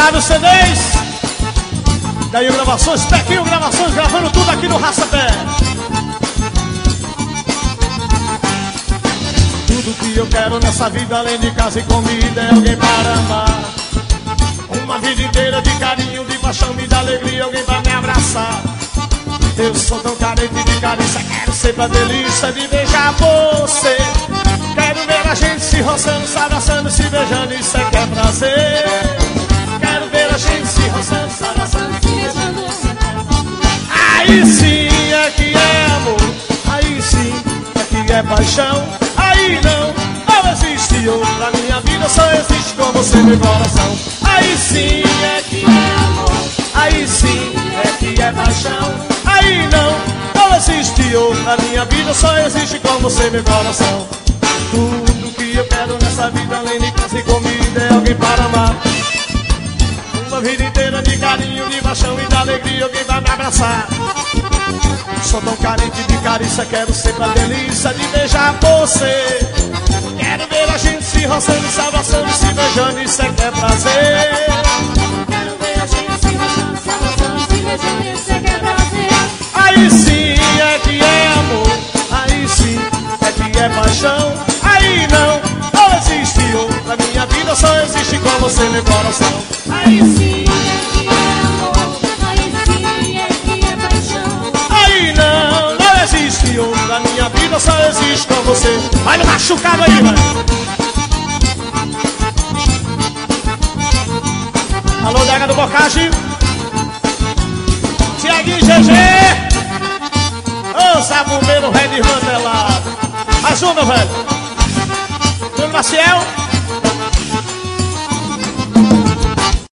Obrigado, CDs. Daí Gravações, Pequinho Gravações, gravando tudo aqui no Raça-Pé. Tudo que eu quero nessa vida, além de casa e comida, é alguém para amar. Uma vida inteira de carinho, de paixão e de alegria, alguém para me abraçar. Eu sou tão carente de carícia, quero sempre a delícia de beijar você. Quero ver a gente se roçando, se abraçando, se beijando, isso é que é prazer. Quero ver a gente se roçando, se abraçando, se beijando. Aí sim é que é amor, aí sim é que é paixão. Aí não existe outro na minha vida, só existe com você meu coração. Aí sim é que é amor, aí sim é que é paixão. Aí não existe outro na minha vida, só existe com você meu coração. Tudo que eu quero nessa vida, além de casa e comida, é alguém para amar. Uma vida inteira de carinho, de paixão e de alegria, alguém vai me abraçar. Sou tão carente de carícia, quero sempre a delícia de beijar você. Quero ver a gente se roçando, se abraçando, se beijando, isso é que é prazer. Quero ver a gente se roçando, se abraçando, se beijando, isso é que é prazer. Aí sim é que é amor, aí sim é que é paixão. Aí não existe outro na minha vida, só existe com você meu coração. Aí sim é que é amor, aí sim é que é paixão. Aí não existe outro na minha vida, só existe com você. Vai no machucado aí, vai. Alô, Dega do Bocage. Tiaguinho GG. Ô, Zabumbeiro, velho de randelado. Mais uma, velho. Bruno Maciel.